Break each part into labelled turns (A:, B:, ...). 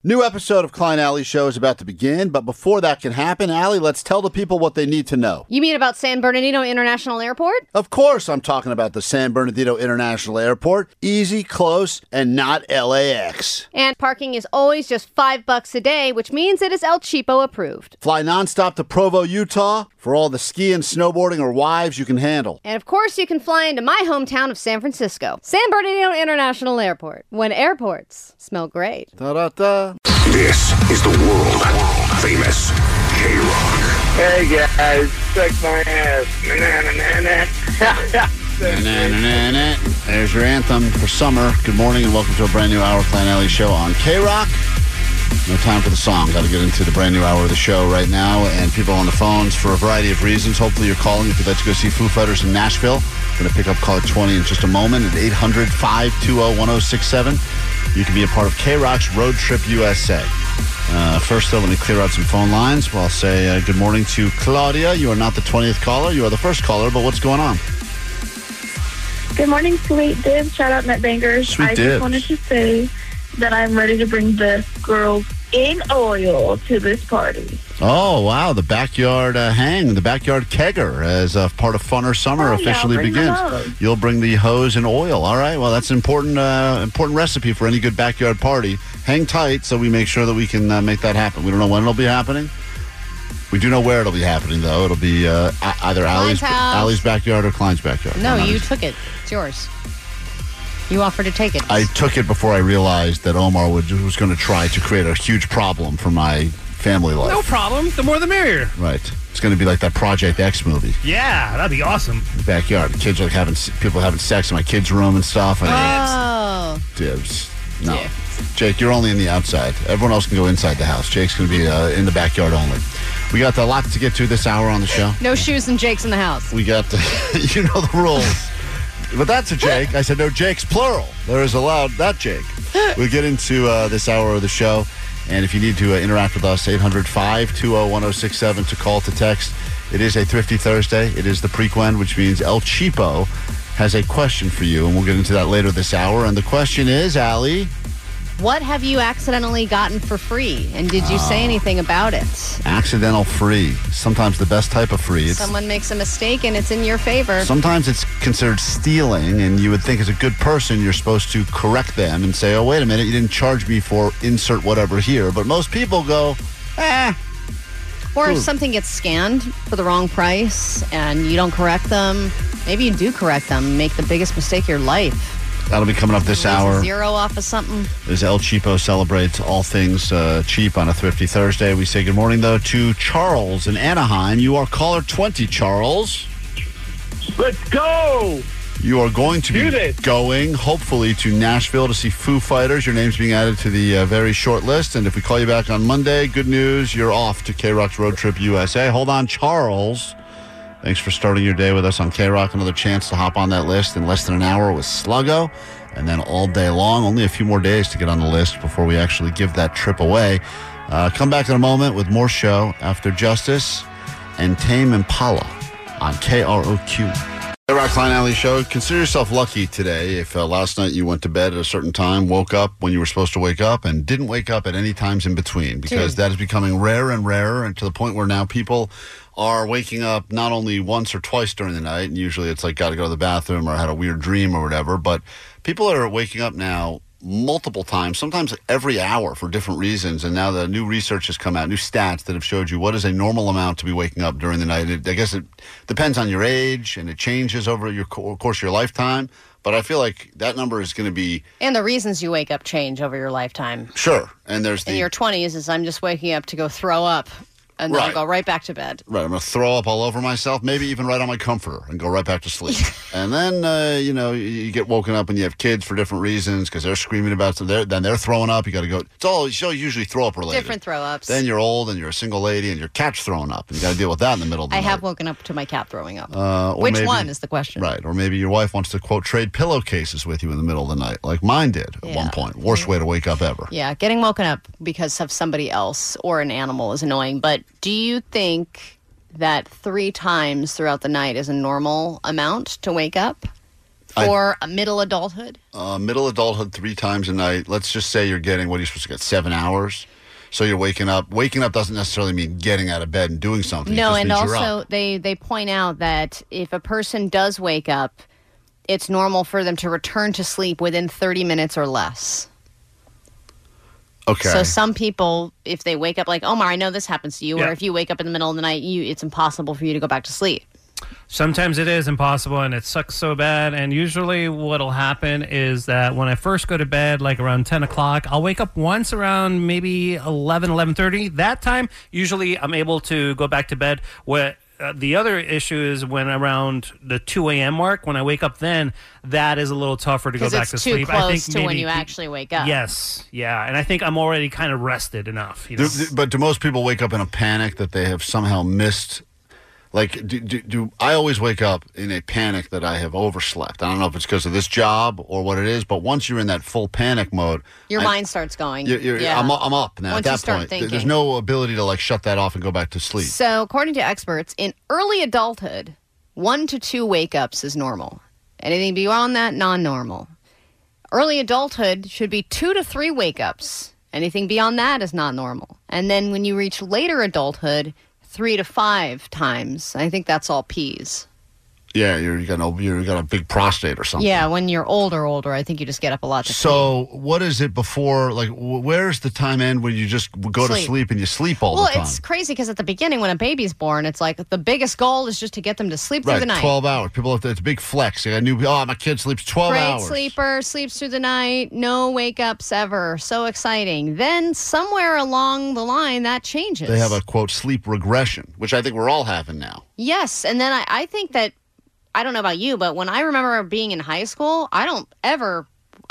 A: New episode of Klein Alley Show is about to begin, but before that can happen, Allie, let's tell the people what they need to know.
B: You mean about San Bernardino International Airport?
A: Of course I'm talking about the San Bernardino International Airport. Easy, close, and not LAX.
B: And parking is always just $5 a day, which means it is El Cheapo approved.
A: Fly nonstop to Provo, Utah for all the skiing, snowboarding, or wives you can handle.
B: And of course you can fly into my hometown of San Francisco. San Bernardino International Airport. When airports smell great.
A: Da-da-da.
C: This is the world-famous K-Rock.
D: Hey guys, check my ass.
A: There's your anthem for summer. Good morning and welcome to a brand new hour of Klein Alley Show on K-Rock. No time for the song. Got to get into the brand new hour of the show right now. And people on the phones for a variety of reasons. Hopefully you're calling if you'd like to go see Foo Fighters in Nashville. Going to pick up caller 20 in just a moment at 800-520-1067. You can be a part of K-Rock's Road Trip USA. First, though, let me clear out some phone lines. Well, I'll say good morning to Claudia. You are not the 20th caller. You are the first caller, but what's going on?
E: Good morning, Sweet Dibs. Shout out Net Bangers.
A: Sweet
E: I
A: Dibs.
E: just wanted to say that I'm ready to bring the girls in oil to this party.
A: Oh, wow. The backyard hang, the backyard kegger as a part of Funner Summer
E: Oh, yeah,
A: officially
E: I'll bring the
A: begins.
E: hose.
A: You'll bring the hose and oil. All right. Well, that's an important recipe for any good backyard party. Hang tight so we make sure that we can make that happen. We don't know when it'll be happening. We do know where it'll be happening, though. It'll be either Allie's backyard or Klein's backyard.
F: No, you took it. It's yours. You offered to take it.
A: I took it before I realized that Omar was going to try to create a huge problem for my family life.
G: No problem. The more the merrier.
A: Right. It's going to be like that Project X movie.
G: Yeah, that'd be awesome.
A: Backyard. The kids are like people having sex in my kids' room and stuff. And
F: Oh.
A: Dibs. No.
F: Yeah.
A: Jake, you're only in the outside. Everyone else can go inside the house. Jake's going to be in the backyard only. We got a lot to get to this hour on the show.
F: No shoes and Jake's in the house.
A: We got you know the rules. But that's a Jake. I said no Jakes, plural. There is allowed that Jake. We'll get into this hour of the show. And if you need to interact with us, 800-520-1067 to call, to text. It is a Thrifty Thursday. It is the Prequend, which means El Cheapo has a question for you. And we'll get into that later this hour. And the question is, Allie,
F: What have you accidentally gotten for free? And did you say anything about it?
A: accidental free. Sometimes the best type of free.
F: Someone makes a mistake and it's in your favor.
A: Sometimes it's considered stealing, and you would think as a good person you're supposed to correct them and say, oh, wait a minute, you didn't charge me for insert whatever here. But most people go,
F: Or if something gets scanned for the wrong price and you don't correct them, maybe you do correct them, make the biggest mistake of your life.
A: that'll be coming up this
F: Lose a
A: hour.
F: zero off of something.
A: As El Cheapo celebrates all things cheap on a Thrifty Thursday. We say good morning, though, to Charles in Anaheim. You are caller 20, Charles.
D: Let's go!
A: You are going to
D: Do
A: be
D: this.
A: going, hopefully, to Nashville to see Foo Fighters. Your name's being added to the very short list. And if we call you back on Monday, good news, you're off to K-Rock's Road Trip USA. Hold on, Charles. Thanks for starting your day with us on K-Rock. Another chance to hop on that list in less than an hour with Sluggo. And then all day long, only a few more days to get on the list before we actually give that trip away. Come back in a moment with more show after Justice and Tame Impala on KROQ. K-Rock Klein Alley Show. Consider yourself lucky today if last night you went to bed at a certain time, woke up when you were supposed to wake up, and didn't wake up at any times in between, because that is becoming rarer and rarer, and to the point where now people are waking up not only once or twice during the night, and usually it's like got to go to the bathroom or had a weird dream or whatever, but people are waking up now multiple times, sometimes every hour for different reasons. And now the new research has come out, new stats that have showed you what is a normal amount to be waking up during the night. I guess it depends on your age, and it changes over your course of your lifetime. But I feel like that number is going to be...
F: And the reasons you wake up change over your lifetime.
A: Sure. And there's the...
F: In your 20s is I'm just waking up to go throw up. And then I'll go right back to bed.
A: Right, I'm going to throw up all over myself, maybe even right on my comforter, and go right back to sleep. And then, you get woken up and you have kids for different reasons because they're screaming about something. Then they're throwing up. You got to go. It's all usually throw up related.
F: Different throw-ups.
A: Then you're old and you're a single lady and your cat's throwing up. And you got to deal with that in the middle of the
F: I
A: night.
F: have woken up to my cat throwing up.
A: Or
F: Which
A: maybe-
F: one is the question?
A: Right, or maybe your wife wants to, quote, trade pillowcases with you in the middle of the night, like mine did at one point. Worst way to wake up ever.
F: Yeah, getting woken up because of somebody else or an animal is annoying. But do you think that 3 times throughout the night is a normal amount to wake up? for a middle adulthood?
A: Middle adulthood 3 times a night. Let's just say you're getting, what are you supposed to get, 7 hours? So you're waking up. Waking up doesn't necessarily mean getting out of bed and doing something. It
F: No,
A: just
F: and
A: means you're
F: also
A: up.
F: they point out that if a person does wake up, it's normal for them to return to sleep within 30 minutes or less.
A: Okay.
F: So some people, if they wake up like, Omar, I know this happens to you,
G: Yeah.
F: or if you wake up in the middle of the night, it's impossible for you to go back to sleep.
G: Sometimes it is impossible and it sucks so bad. And usually what'll happen is that when I first go to bed, like around 10 o'clock, I'll wake up once around maybe 11:30. That time, usually I'm able to go back to bed. The other issue is when around the 2 a.m. mark, when I wake up then, that is a little tougher to go
F: Because
G: back
F: it's
G: to
F: too
G: sleep.
F: close to when
G: maybe
F: you actually wake up.
G: Yes, yeah. And I think I'm already kind of rested enough. You know?
A: But do most people wake up in a panic that they have somehow missed? Like, do I always wake up in a panic that I have overslept? I don't know if it's because of this job or what it is, but once you're in that full panic mode,
F: Your mind starts going.
A: I'm up now.
F: Once
A: at
F: you
A: that
F: start
A: point,
F: thinking.
A: there's no ability to like shut that off and go back to sleep.
F: So, according to experts, in early adulthood, 1 to 2 wake-ups is normal. Anything beyond that, non-normal. Early adulthood should be 2 to 3 wake-ups. Anything beyond that is not normal. And then when you reach later adulthood, 3 to 5 times. I think that's all P's.
A: Yeah, you got a big prostate or something.
F: Yeah, when you're older, I think you just get up a lot to pee.
A: So, what is it before? Like, where's the time end when you just go to
F: Sleep.
A: sleep and you sleep all
F: Well,
A: the time?
F: it's crazy because at the beginning, when a baby's born, it's like the biggest goal is just to get them to sleep through
A: Right,
F: the night.
A: 12 hours. People have to, it's a big flex. They got my kid sleeps 12
F: Great
A: hours.
F: sleeper, sleeps through the night, no wake ups ever. So exciting. Then somewhere along the line, that changes.
A: They have a, quote, sleep regression, which I think we're all having now.
F: Yes, and then I think that, I don't know about you, but when I remember being in high school, I don't ever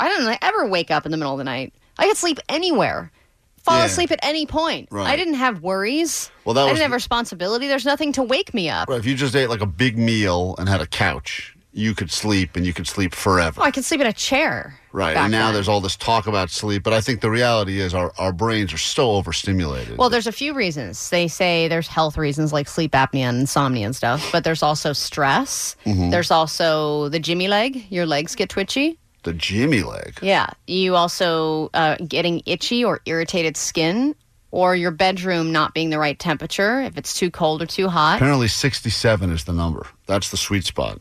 F: wake up in the middle of the night. I could sleep anywhere. Fall
A: Yeah.
F: asleep at any point.
A: Right.
F: I didn't have worries.
A: Well, that
F: I
A: was
F: didn't have
A: the-
F: responsibility. There's nothing to wake me up.
A: Right, if you just ate like a big meal and had a couch, you could sleep and you could sleep forever.
F: Oh, I could sleep in a chair.
A: Right,
F: back
A: and now
F: then.
A: there's all this talk about sleep, but I think the reality is our brains are so overstimulated.
F: Well, there's a few reasons. They say there's health reasons like sleep apnea and insomnia and stuff, but there's also stress.
A: Mm-hmm.
F: There's also the Jimmy leg. Your legs get twitchy.
A: the Jimmy leg.
F: Yeah. You also getting itchy or irritated skin, or your bedroom not being the right temperature, if it's too cold or too hot.
A: Apparently 67 is the number. That's the sweet spot.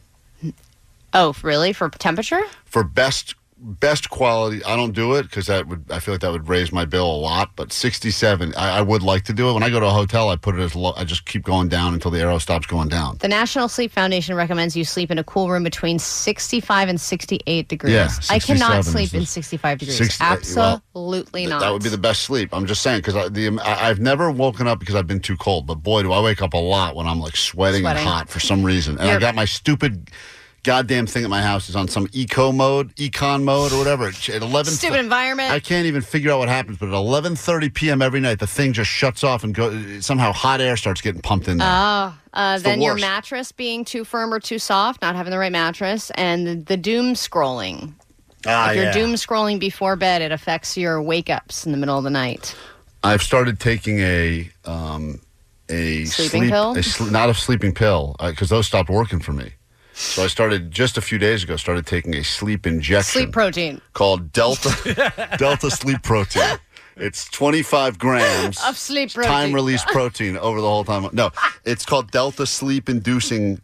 F: Oh, really? For temperature?
A: For best quality, I don't do it because I feel like that would raise my bill a lot. But 67, I would like to do it. When I go to a hotel, I put it as low. I just keep going down until the arrow stops going down.
F: The National Sleep Foundation recommends you sleep in a cool room between 65 and 68 degrees.
A: Yeah,
F: I
A: 67
F: cannot
A: is
F: sleep
A: the-
F: in 65 degrees.
A: 60
F: Absolutely not.
A: That would be the best sleep. I'm just saying because I've never woken up because I've been too cold. But boy, do I wake up a lot when I'm like sweating and hot for some reason. And I got my stupid goddamn thing at my house is on some econ mode or whatever. At 11,
F: Stupid environment.
A: I can't even figure out what happens. But at 11:30 p.m. every night, the thing just shuts off and somehow hot air starts getting pumped in there.
F: Then your
A: worst.
F: mattress being too firm or too soft, not having the right mattress, and the doom scrolling. If you're doom scrolling before bed, it affects your wake ups in the middle of the night.
A: I've started taking a
F: Sleeping pill?
A: not a sleeping pill because those stopped working for me. So I started just a few days ago. Started taking a sleep injection.
F: Sleep protein.
A: Called Delta Sleep Protein. It's 25 grams
F: Of sleep protein.
A: time release protein over the whole time. No, it's called Delta Sleep Inducing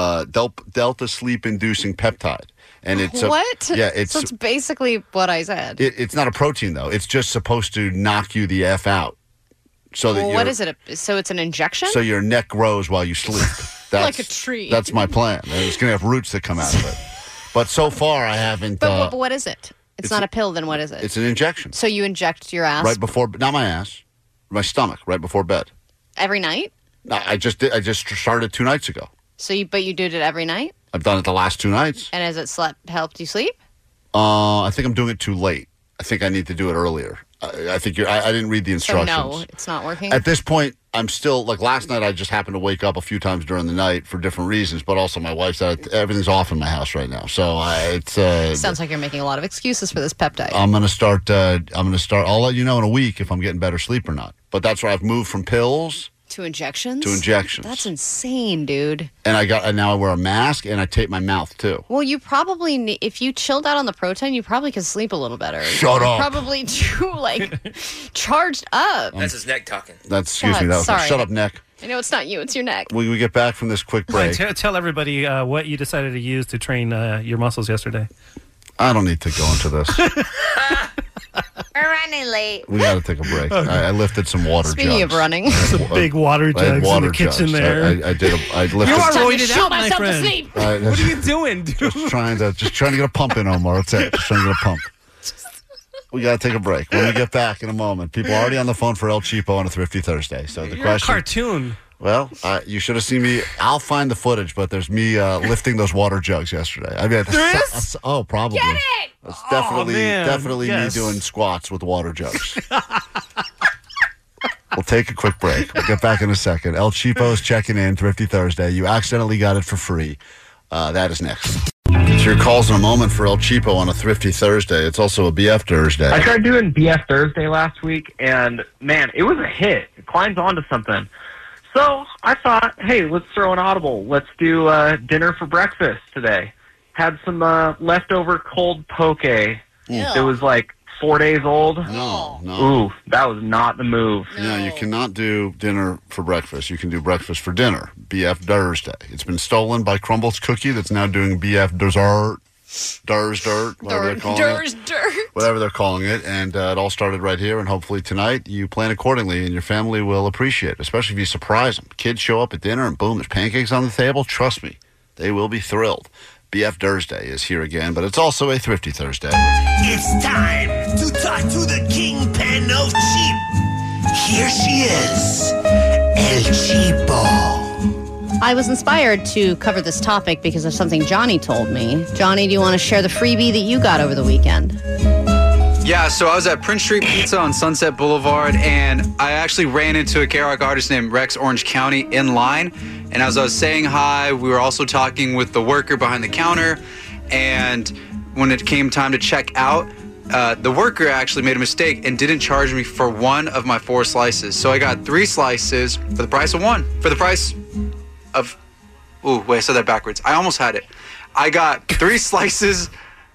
A: peptide, and it's
F: What?
A: so
F: it's basically what I said.
A: it's not a protein though. It's just supposed to knock you the f out. So that
F: Well, what is it? So it's an injection?
A: So your neck grows while you sleep. That's,
F: Like a tree.
A: That's my plan. And it's going to have roots that come out of it. But so far, I haven't.
F: but what is it? It's not a pill, then what is it?
A: It's an injection.
F: So you inject your ass
A: Right before, not my ass, my stomach, right before bed.
F: every night?
A: I just started 2 nights ago.
F: But you did it every night?
A: I've done it the last 2 nights.
F: And has it helped you sleep?
A: I think I'm doing it too late. I think I need to do it earlier. I think I didn't read the
F: So
A: instructions.
F: no, it's not working?
A: At this point, I'm still, like last night, I just happened to wake up a few times during the night for different reasons, but also my wife's everything's off in my house right now. So
F: Sounds like you're making a lot of excuses for this peptide.
A: I'm going to start, I'll let you know in a week if I'm getting better sleep or not. But that's where I've moved from pills
F: To injections?
A: To injections.
F: That's insane, dude.
A: And now I wear a mask and I tape my mouth too.
F: Well, you probably, if you chilled out on the protein, you probably could sleep a little better.
A: Shut up.
F: Probably too, charged up.
H: That's his neck talking.
A: Excuse me.
F: sorry.
A: Shut up, Nick.
F: I know it's not you, it's your neck.
A: We get back from this quick break.
G: Tell everybody what you decided to use to train your muscles yesterday.
A: I don't need to go into this.
E: We're running late.
A: We got to take a break. I lifted some water
F: Speaking
A: jugs.
F: of running.
G: Some big water
A: I had
G: jugs
A: water
G: in the kitchen
A: jugs.
G: there.
A: I lifted.
G: You are
F: Time to
G: roided
F: shoot
G: out, my
F: myself to
G: friend.
F: sleep.
G: What are you doing, dude?
A: just trying to get a pump in, Omar. That's it. Just trying to get a pump. We got to take a break. When we get back in a moment, people are already on the phone for El Cheapo on a Thrifty Thursday. So the
G: You're
A: question.
G: a cartoon.
A: Well, you should have seen me. I'll find the footage, but there's me lifting those water jugs yesterday. I mean,
G: There is?
A: oh, probably.
F: Get it!
A: It's definitely
G: yes.
A: me doing squats with water jugs. We'll take a quick break. We'll get back in a second. El Cheapo's checking in, Thrifty Thursday. You accidentally got it for free. That is next. It's your calls in a moment for El Cheapo on a Thrifty Thursday. It's also a BF Thursday.
I: I tried doing BF Thursday last week, and man, it was a hit. It climbs onto something. So I thought, hey, let's throw an audible. Let's do dinner for breakfast today. Had some leftover cold poke. It was 4 days old.
A: No.
I: Ooh, that was not the move.
A: No, you cannot do dinner for breakfast. You can do breakfast for dinner. BF Thursday. It's been stolen by Crumbles Cookie that's now doing BF Dessert. Dirt, whatever they're calling it. Whatever they're calling it. And it all started right here. And hopefully tonight you plan accordingly and your family will appreciate it, especially if you surprise them. Kids show up at dinner and boom, there's pancakes on the table. Trust me, they will be thrilled. BF Thursday is here again, but it's also a Thrifty Thursday.
J: It's time to talk to the kingpin of cheap. Here she is, El Cheapo.
F: I was inspired to cover this topic because of something Johnny told me. Johnny, do you want to share the freebie that you got over the weekend?
K: Yeah, so I was at Prince Street Pizza on Sunset Boulevard, and I actually ran into a K-Rock artist named Rex Orange County in line. And as I was saying hi, we were also talking with the worker behind the counter. And when it came time to check out, the worker actually made a mistake and didn't charge me for one of my 4 slices. So I got 3 slices for the price of 1. For the price of... Ooh, wait, I said that backwards. I almost had it. I got 3 slices...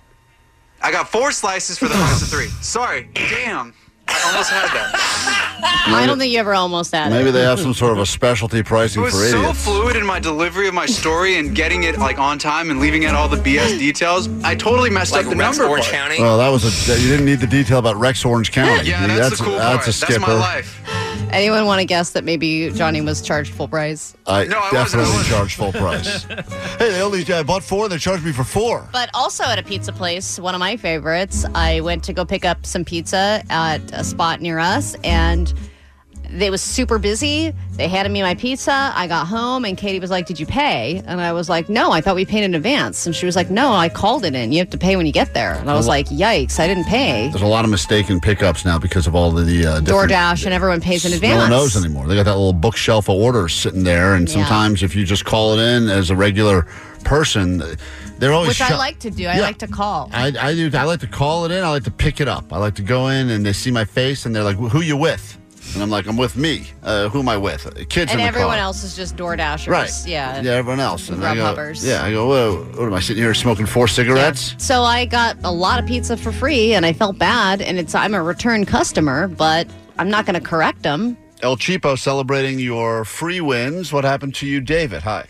K: I got 4 slices for the price of 3. Sorry. Damn. I almost had that.
F: I don't think you ever almost had it.
A: Maybe they have some sort of a specialty pricing
K: It was
A: for
K: so
A: idiots.
K: fluid in my delivery of my story and getting it on time and leaving out all the BS details. I totally messed up the
H: Rex
K: number
H: Orange
K: part.
H: County.
A: Well, you didn't need the detail about Rex Orange County.
K: Yeah, that's the cool part.
A: That's a skipper.
K: That's my life.
F: Anyone want to guess that maybe Johnny was charged full price?
A: I
K: No, I
A: definitely
K: wasn't.
A: charge full price. Hey, they only bought 4 and they charged me for 4.
F: But also at a pizza place, one of my favorites, I went to go pick up some pizza at a spot near us, and they was super busy. They handed me my pizza. I got home, and Katie was like, "Did you pay?" And I was like, "No, I thought we paid in advance." And she was like, "No, I called it in. You have to pay when you get there." And I was like, "Yikes, I didn't pay."
A: There's a lot of mistaken pickups now because of all the different...
F: DoorDash, and everyone pays in advance.
A: No one knows anymore. They got that little bookshelf of orders sitting there, and sometimes if you just call it in as a regular person, they're always...
F: Which I like to do. I
A: Yeah.
F: like to call.
A: I do. I like to call it in. I like to pick it up. I like to go in and they see my face and they're like, "Who you with?" And I'm like, "I'm with me. Who am I with? Kids in
F: And
A: the
F: everyone
A: car."
F: else is just DoorDashers.
A: Right.
F: Yeah.
A: Yeah, everyone else. And I go,
F: Grubhubbers.
A: yeah, I go, what am I sitting here smoking 4 cigarettes?
F: So I got a lot of pizza for free, and I felt bad. And I'm a return customer, but I'm not going to correct them.
A: El Cheapo celebrating your free wins. What happened to you, David? Hi.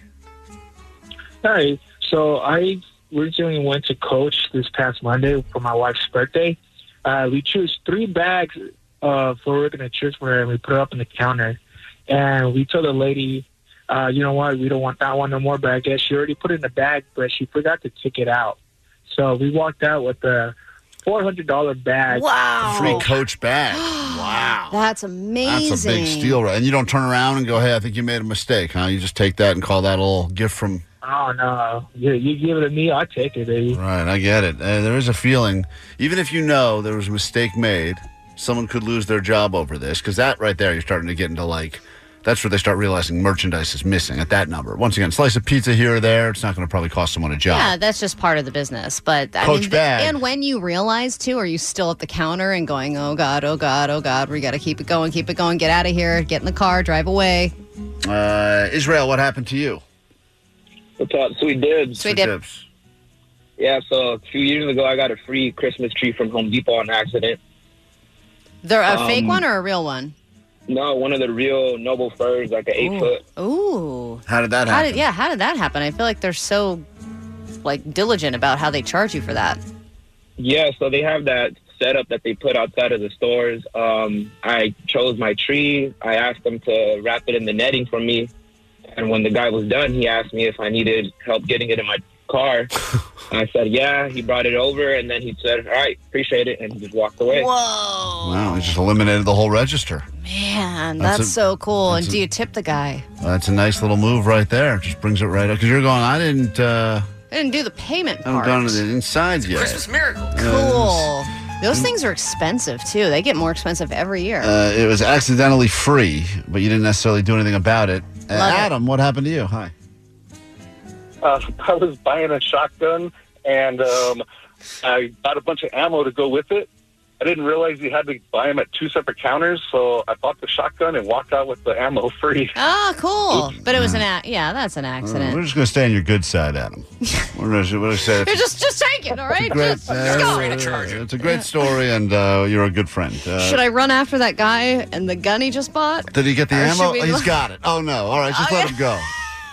L: Hi. So I originally went to Coach this past Monday for my wife's birthday. We chose 3 bags for we're going to choose for her, and we put it up on the counter. And we told the lady, you know what, we don't want that one no more. But I guess she already put it in the bag, but she forgot to take it out. So we walked out with a $400 bag.
F: Wow.
A: Free Coach bag. Wow.
F: That's amazing.
A: That's a big steal. And you don't turn around and go, "Hey, I think you made a mistake," huh? You just take that and call that a little gift from...
L: Oh, no. You give it to me, I'll take it, baby.
A: Right, I get it. There is a feeling, even if you know there was a mistake made, someone could lose their job over this, because that right there, you're starting to get into That's where they start realizing merchandise is missing at that number. Once again, slice of pizza here or there, it's not going to probably cost someone a job.
F: Yeah, that's just part of the business. But I
A: Coach
F: mean,
A: Bag.
F: and when you realize too, are you still at the counter and going, oh God, oh God, oh God, we got to keep it going, get out of here, get in the car, drive away.
A: Israel, what happened to you?
H: What's up? Sweet Dibs.
F: Sweet Dibs.
H: Yeah, so a few years ago, I got a free Christmas tree from Home Depot on accident.
F: They're a fake one or a real one?
H: No, one of the real noble firs, like an 8-foot.
F: Ooh.
A: How did that happen?
F: How did that happen? I feel like they're so diligent about how they charge you for that.
H: Yeah, so they have that setup that they put outside of the stores. I chose my tree. I asked them to wrap it in the netting for me. And when the guy was done, he asked me if I needed help getting it in my car. I said, yeah. He brought it over, and then he said, all right, appreciate it, and he just walked away.
F: Whoa.
A: Wow, he just eliminated the whole register.
F: Man, that's so cool. And do you tip the guy?
A: That's a nice little move right there. Just brings it right up. Because you're going, I didn't
F: do the payment
A: I haven't
F: part.
A: done it inside yet.
J: Christmas miracle.
F: Cool. Those things are expensive, too. They get more expensive every year.
A: It was accidentally free, but you didn't necessarily do anything about it.
F: Love it.
A: Adam, what happened to you? Hi.
M: I was buying a shotgun, and I got a bunch of ammo to go with it. I didn't realize you had to buy them at two separate counters, so I bought the shotgun and walked out with the ammo free.
F: Oh, cool. But it was that's an accident.
A: We're just going to stay on your good side, Adam. We're going to say
F: You're just take it, all right? Just go.
A: it's a great story, and you're a good friend.
F: Should I run after that guy and the gun he just bought?
A: Did he get the
F: Or
A: ammo?
F: should we-
A: He's got it. Oh, no. All right, just let him go.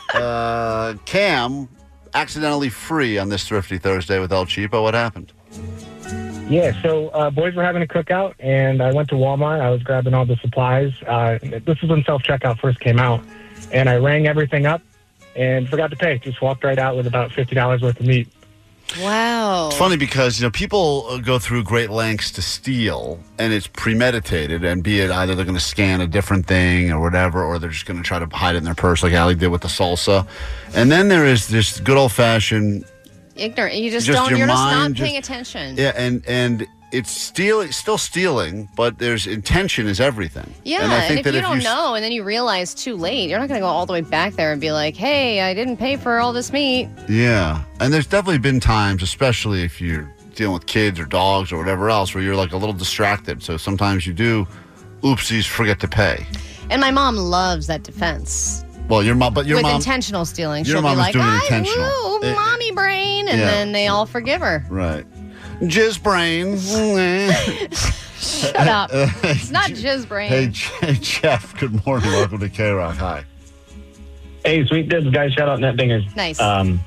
A: Cam, accidentally free on this Thrifty Thursday with El Cheapo. What happened?
L: Yeah, so boys were having a cookout, and I went to Walmart. I was grabbing all the supplies. This is when self-checkout first came out. And I rang everything up and forgot to pay. Just walked right out with about $50 worth of meat.
F: Wow.
A: It's funny because, people go through great lengths to steal, and it's premeditated, and be it either they're going to scan a different thing or whatever, or they're just going to try to hide it in their purse like Allie did with the salsa. And then there is this good old-fashioned...
F: Ignorant. You
A: Just
F: you're just
A: your
F: not
A: mind
F: paying attention.
A: Yeah, and it's still stealing, but there's intention is everything.
F: Yeah,
A: and I think
F: if
A: that
F: you don't know and then you realize too late, you're not going to go all the way back there and be like, hey, I didn't pay for all this meat.
A: Yeah, and there's definitely been times, especially if you're dealing with kids or dogs or whatever else, where you're like a little distracted. So sometimes you do, oopsies, forget to pay.
F: And my mom loves that defense.
A: Well, your mom, but your
F: With
A: mom,
F: intentional stealing.
A: your
F: She'll
A: mom
F: be
A: is
F: like,
A: doing it
F: I
A: intentional.
F: woo, mommy brain. And
A: Yeah.
F: then they all forgive her.
A: right? Jizz brain.
F: Shut up. It's not jizz brain.
A: Hey, Jeff. Good morning. Welcome to K-Rock. Hi.
N: Hey, Sweet Dibs, guys. Shout out Net Bingers.
F: Nice.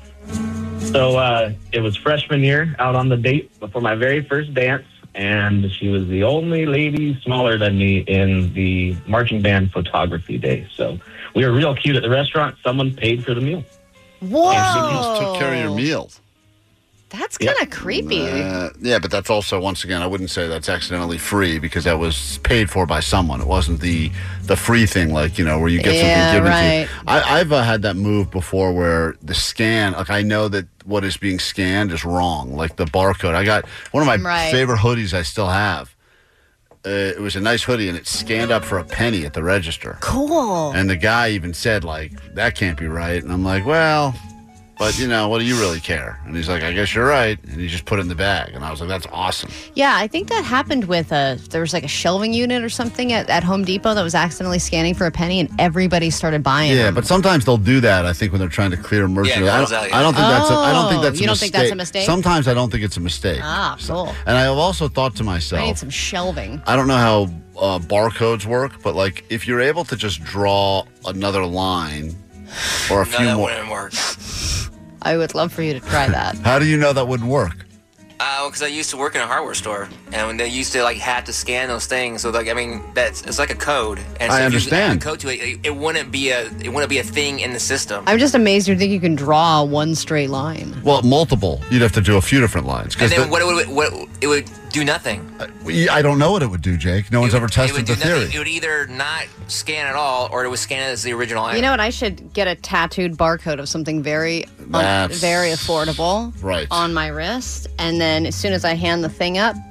N: So it was freshman year, out on the date before my very first dance, and she was the only lady smaller than me in the marching band photography day. So we were real cute at the restaurant. Someone paid for the meal.
F: Whoa.
A: Someone else took care of your meal.
F: That's kind of creepy.
A: Yeah, but that's also, once again, I wouldn't say that's accidentally free because that was paid for by someone. It wasn't the free thing, like, where you get something given to you. I've had that move before where the scan, like I know that what is being scanned is wrong, like the barcode. I got one of my favorite hoodies I still have. It was a nice hoodie, and it scanned up for a penny at the register.
F: Cool.
A: And the guy even said, like, that can't be right. And I'm like, well... But, what do you really care? And he's like, I guess you're right. And he just put it in the bag. And I was like, that's awesome.
F: Yeah, I think that happened with there was like a shelving unit or something at Home Depot that was accidentally scanning for a penny and everybody started buying
A: Yeah,
F: them.
A: but sometimes they'll do that, I think, when they're trying to clear merchandise.
F: Yeah,
A: I don't think that's a
F: you don't think that's a mistake?
A: Sometimes I don't think it's a mistake.
F: Ah, cool.
A: And I have also thought to
F: I need
A: myself,
F: some shelving.
A: I don't know how barcodes work, but like if you're able to just draw another line or a few
J: that
A: more.
J: wouldn't work.
F: I would love for you to try that.
A: How do you know that wouldn't work?
J: Because I used to work in a hardware store, and when they used to have to scan those things, so it's like a code. And so
A: I
J: if you
A: understand.
J: add a code to it, it wouldn't be a thing in the system.
F: I'm just amazed you think you can draw one straight line.
A: Well, multiple. You'd have to do a few different lines.
J: And then what it would do nothing.
A: I don't know what it would do, Jake. No one's ever
J: It
A: tested
J: would do
A: the theory.
J: nothing. It would either not scan at all, or it would scan as the original item.
F: You know what? I should get a tattooed barcode of something very
A: That's
F: very affordable
A: right
F: on my wrist. And then as soon as I hand the thing up,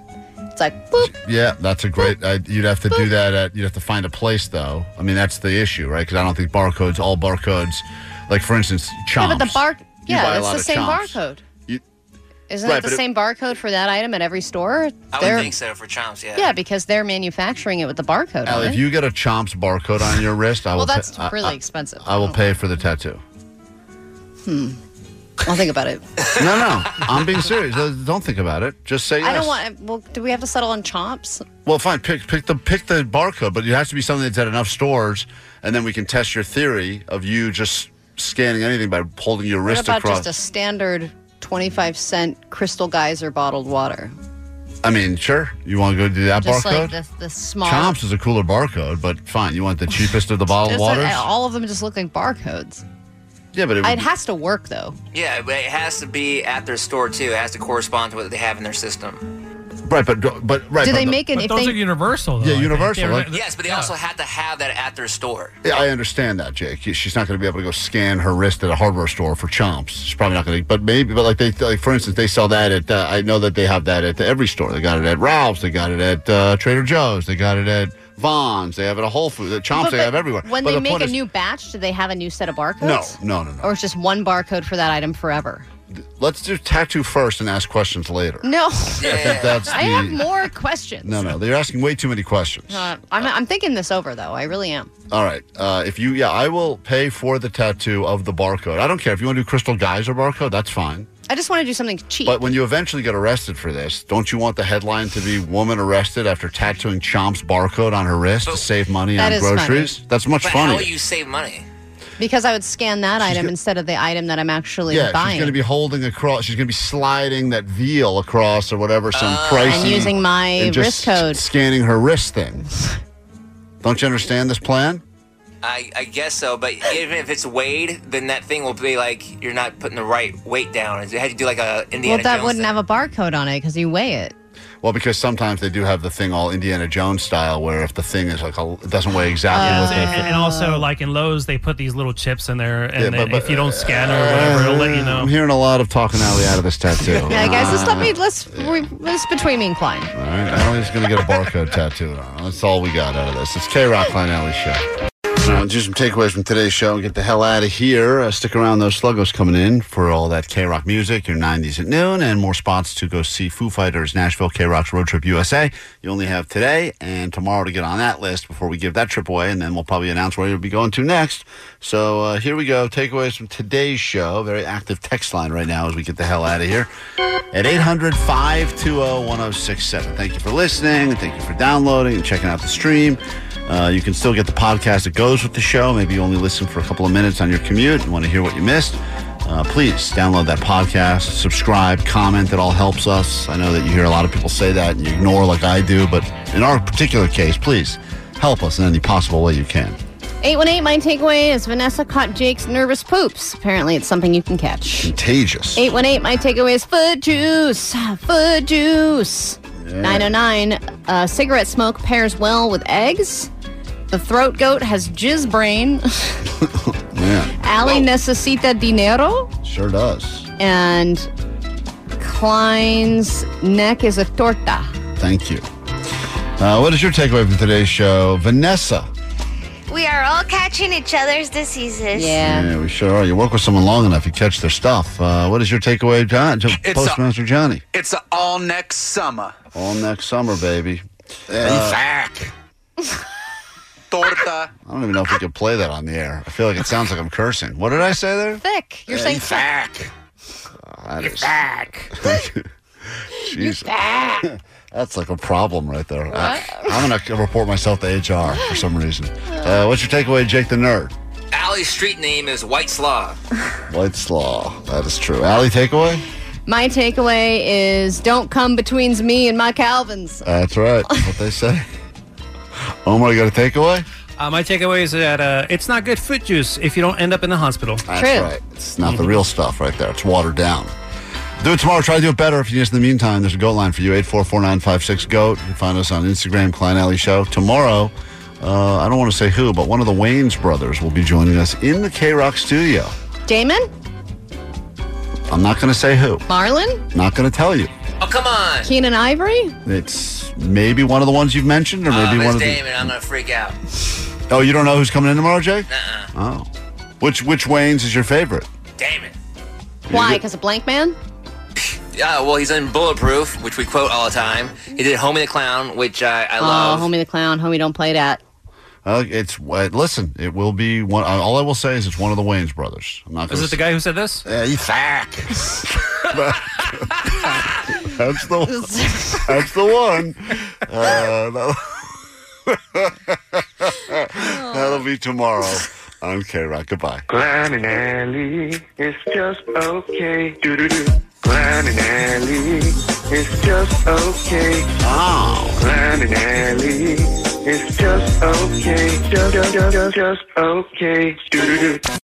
F: It's like, boop.
A: Yeah, that's a great. You'd have to do that you'd have to find a place, though. I mean, that's the issue, right? Because I don't think all barcodes, like for instance, Chomps.
F: Yeah, but the
A: buy a
F: it's
A: lot
F: the
A: of
F: same
A: Chomps.
F: barcode. Isn't
A: Right,
F: it the
A: but
F: same barcode for that item at every store?
O: I would think so for Chomps, yeah.
F: Yeah, because they're manufacturing it with the barcode
A: Allie,
F: on
A: if
F: it.
A: you get a Chomps barcode on your wrist, I will.
F: Well, that's
A: pay,
F: really expensive.
A: I will pay for the tattoo.
F: I'll think about it.
A: No, I'm being serious. Don't think about it. Just say yes.
F: I don't want. Well, do we have to settle on Chomps?
A: Well, fine. Pick the barcode, but it has to be something that's at enough stores, and then we can test your theory of you just scanning anything by holding your
F: What
A: wrist
F: about
A: across.
F: just a standard 25-cent Crystal Geyser bottled water?
A: I mean, sure. You want to go do that
F: Just
A: barcode?
F: like the small.
A: Chomps is a cooler barcode, but fine. You want the cheapest of the bottled
F: Just
A: waters?
F: all of them just look like barcodes.
A: Yeah, but
F: It has to work though.
O: Yeah, but it has to be at their store too. It has to correspond to what they have in their system.
A: Right, but right.
F: Do they make it?
G: But
F: if
G: those
F: they,
G: are universal, though.
A: Yeah,
G: I think.
A: universal,
G: They're-
A: like-
O: Yes, but they also have to have that at their store.
A: Yeah, I understand that, Jake. She's not going to be able to go scan her wrist at a hardware store for Chomps. She's probably not going to. But maybe, but like for instance, they sell that at. I know that they have that at every store. They got it at Ralph's. They got it at Trader Joe's. They got it at Vons. They have it at Whole Foods. At Chomps,
F: But-
A: they have everywhere.
F: When
A: But
F: they
A: the
F: make
A: point
F: a
A: is-
F: new batch, do they have a new set of barcodes?
A: No.
F: Or it's just one barcode for that item forever?
A: Let's do tattoo first and ask questions later.
F: No.
A: I think that's
F: I have more questions.
A: No, they're asking way too many questions.
F: I'm thinking this over though. I really am.
A: All right. I will pay for the tattoo of the barcode. I don't care if you want to do Crystal Geyser barcode. That's fine.
F: I just want to do something cheap.
A: But when you eventually get arrested for this, don't you want the headline to be "Woman arrested after tattooing Chomps barcode on her wrist to save money
F: That
A: on
F: is
A: groceries"?
F: funny.
A: That's much
O: But
A: funnier.
O: how will you save money?
F: Because I would scan that item instead of the item that I'm actually
A: Yeah,
F: buying.
A: she's going to be holding across. She's going to be sliding that veal across or whatever, some pricing,
F: And using my
A: and just
F: wrist code.
A: scanning her wrist thing. Don't you understand this plan?
O: I guess so, but even if it's weighed, then that thing will be like you're not putting the right weight down. You had to do like a Indiana
F: Well, that
O: Jones
F: wouldn't
O: thing.
F: have a barcode on it because you weigh it.
A: Well, because sometimes they do have the thing all Indiana Jones style, where if the thing is like it doesn't weigh exactly what
G: And also, like in Lowe's, they put these little chips in there, and
A: Yeah,
G: then
A: but-
G: if you don't scan or whatever, it'll let you know.
A: I'm hearing a lot of talking Allie out of this tattoo.
F: Yeah, guys, let's between me and Klein.
A: All right, Allie's going to get a barcode tattooed on. That's all we got out of this. It's K-Rock Klein Alley Show. Now, do some takeaways from today's show and get the hell out of here. Stick around, those sluggos coming in for all that K-Rock music, your 90s at noon, and more spots to go see Foo Fighters, Nashville, K-Rock's Road Trip USA. You only have today and tomorrow to get on that list before we give that trip away, and then we'll probably announce where you'll be going to next. So here we go. Takeaways from today's show. Very active text line right now as we get the hell out of here at 800-520-1067. Thank you for listening. Thank you for downloading and checking out the stream. You can still get the podcast that goes with the show. Maybe you only listen for a couple of minutes on your commute and want to hear what you missed. Please download that podcast, subscribe, comment. It all helps us. I know that you hear a lot of people say that and you ignore like I do, but in our particular case, please help us in any possible way you can.
F: 818, my takeaway is Vanessa caught Jake's nervous poops. Apparently, it's something you can catch.
A: Contagious.
F: 818, my takeaway is foot juice. Foot juice. 909, cigarette smoke pairs well with eggs. The throat goat has jizz brain.
A: Yeah,
F: Allie necesita dinero.
A: sure does.
F: And Klein's neck is a torta.
A: Thank you. What is your takeaway from today's show? Vanessa.
P: We are all catching each other's diseases.
A: Yeah, we sure are. You work with someone long enough, you catch their stuff. What is your takeaway, John? Postmaster Johnny?
K: It's all next summer.
A: All next summer, baby.
K: Fuck. Torta.
A: I don't even know if we could play that on the air. I feel like it sounds like I'm cursing. What did I say there?
F: Thick. You're saying thick.
A: That is...
F: Back.
A: Jeez. That's like a problem right there. I'm going to report myself to HR for some reason. What's your takeaway, Jake the Nerd?
O: Allie's street name is White Slaw.
A: White Slaw. That is true. Allie, takeaway?
F: My takeaway is don't come between me and my Calvins.
A: That's right. That's what they say. Omar, you got a takeaway?
G: My takeaway is that it's not good foot juice if you don't end up in the hospital.
A: That's right. It's not the real stuff right there. It's watered down. Do it tomorrow. Try to do it better. If you just in the meantime, there's a GOAT line for you, 844-956-GOAT. You can find us on Instagram, Klein Alley Show. Tomorrow, I don't want to say who, but one of the Wayans brothers will be joining us in the K-Rock studio.
F: Damon?
A: I'm not going to say who.
F: Marlon?
A: Not going to tell you.
O: Oh, come on.
F: Keenan Ivory?
A: It's maybe one of the ones you've mentioned, or maybe
O: If
A: one
O: it's
A: of
O: Damon, I'm going to freak out.
A: Oh, you don't know who's coming in tomorrow, Jay?
O: Uh-uh.
A: Oh. Which Wayans is your favorite?
O: Damon.
F: Why? Because of Blank Man?
O: Yeah, well, he's in Bulletproof, which we quote all the time. He did Homie the Clown, which I love.
F: Oh, Homie the Clown. Homie, don't play that.
A: Listen, it will be one. All I will say is it's one of the Wayans brothers. I'm not.
G: Is it the guy who said this?
A: Yeah, you fuck. That's the one. That'll be tomorrow on K-Rock. Goodbye.
Q: Glenn and Ellie, it's just okay. Do-do-do. Glenn and Ellie, it's just okay.
A: Oh.
Q: Glenn and Ellie, it's just okay. Just okay. Do-do-do.